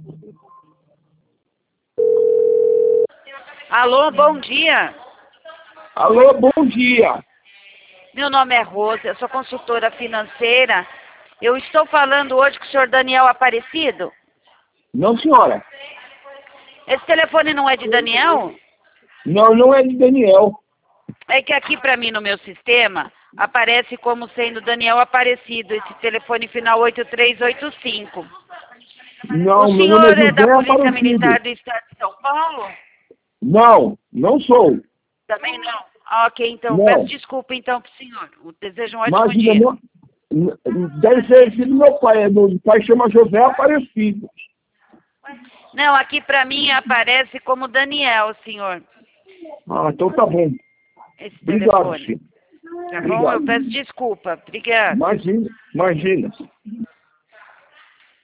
Alô, bom dia. Alô, bom dia. Meu nome é Rosa, eu sou consultora financeira. Eu estou falando hoje com o senhor Daniel Aparecido. Não, senhora. Esse telefone não é de Daniel? Não, não é de Daniel. É que aqui para mim no meu sistema aparece como sendo Daniel Aparecido, esse telefone final 8385. Não, O meu nome é senhor é da José Polícia Aparecido. Militar do Estado de São Paulo? Não, não sou. Também não. Ah, ok, então peço Não. desculpa então para o senhor. Eu desejo um ótimo Imagina, dia. deve ser filho do meu pai. Meu pai chama José Aparecido. Não, aqui para mim aparece como Daniel, senhor, Ah, então tá bom. esse Obrigado, telefone. filho. Tá bom? Eu Obrigado. peço desculpa. Obrigada. Imagina, imagina.